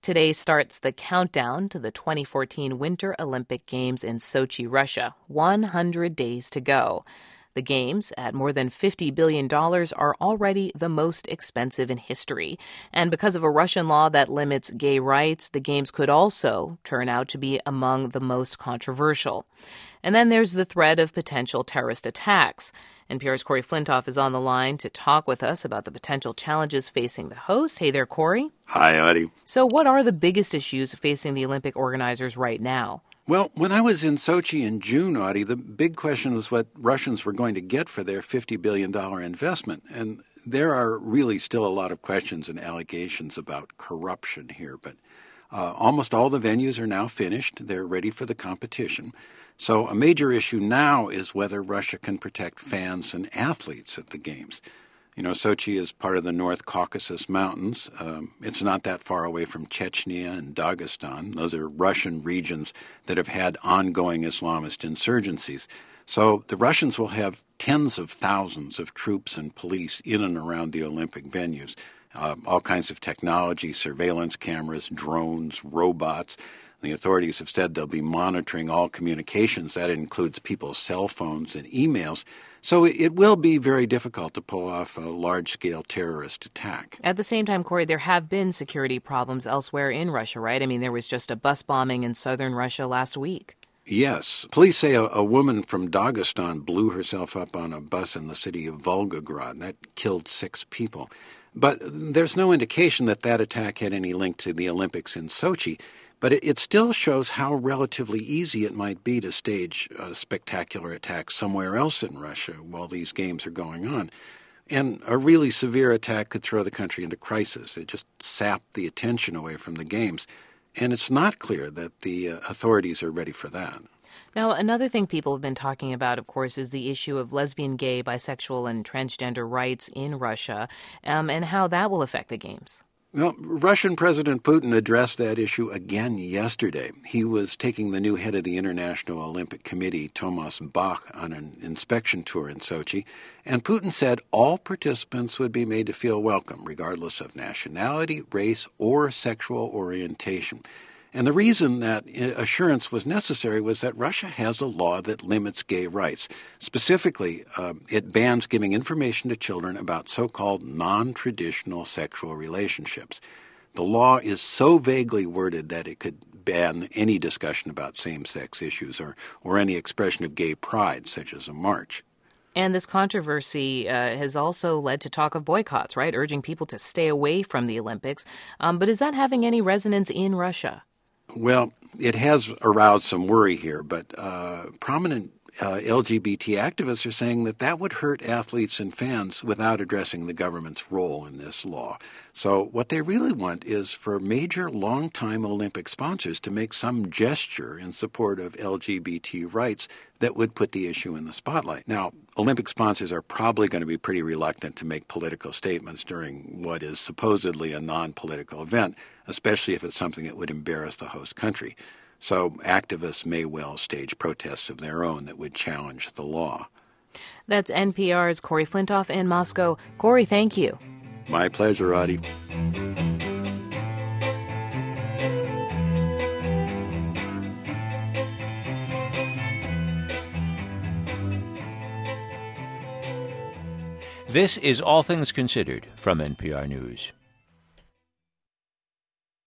Today starts the countdown to the 2014 Winter Olympic Games in Sochi, Russia. 100 days to go. The Games, at more than $50 billion, are already the most expensive in history. And because of a Russian law that limits gay rights, the Games could also turn out to be among the most controversial. And then there's the threat of potential terrorist attacks. NPR's Corey Flintoff is on the line to talk with us about the potential challenges facing the host. Hey there, Corey. Hi, Audie. So what are the biggest issues facing the Olympic organizers right now? Well, when I was in Sochi in June, Audie, the big question was what Russians were going to get for their $50 billion investment. And there are really still a lot of questions and allegations about corruption here. But almost all the venues are now finished. They're ready for the competition. So a major issue now is whether Russia can protect fans and athletes at the Games. You know, Sochi is part of the North Caucasus Mountains. It's not that far away from Chechnya and Dagestan. Those are Russian regions that have had ongoing Islamist insurgencies. So the Russians will have tens of thousands of troops and police in and around the Olympic venues. All kinds of technology, surveillance cameras, drones, robots. The authorities have said they'll be monitoring all communications. That includes people's cell phones and emails. So it will be very difficult to pull off a large-scale terrorist attack. At the same time, Corey, there have been security problems elsewhere in Russia, right? I mean, there was just a bus bombing in southern Russia last week. Yes. Police say a woman from Dagestan blew herself up on a bus in the city of Volgograd. That killed 6 people. But there's no indication that that attack had any link to the Olympics in Sochi. But it still shows how relatively easy it might be to stage a spectacular attack somewhere else in Russia while these games are going on. And a really severe attack could throw the country into crisis. It just sapped the attention away from the games. And it's not clear that the authorities are ready for that. Now, another thing people have been talking about, of course, is the issue of lesbian, gay, bisexual, and transgender rights in Russia, and how that will affect the games. Well, Russian President Putin addressed that issue again yesterday. He was taking the new head of the International Olympic Committee, Thomas Bach, on an inspection tour in Sochi, and Putin said all participants would be made to feel welcome, regardless of nationality, race, or sexual orientation. And the reason that assurance was necessary was that Russia has a law that limits gay rights. Specifically, it bans giving information to children about so-called non-traditional sexual relationships. The law is so vaguely worded that it could ban any discussion about same-sex issues or any expression of gay pride, such as a march. And this controversy has also led to talk of boycotts, right, urging people to stay away from the Olympics. But is that having any resonance in Russia? Well, it has aroused some worry here, but prominent LGBT activists are saying that would hurt athletes and fans without addressing the government's role in this law. So what they really want is for major longtime Olympic sponsors to make some gesture in support of LGBT rights that would put the issue in the spotlight. Now, Olympic sponsors are probably going to be pretty reluctant to make political statements during what is supposedly a non-political event, especially if it's something that would embarrass the host country. So activists may well stage protests of their own that would challenge the law. That's NPR's Corey Flintoff in Moscow. Corey, thank you. My pleasure, Audie. This is All Things Considered from NPR News.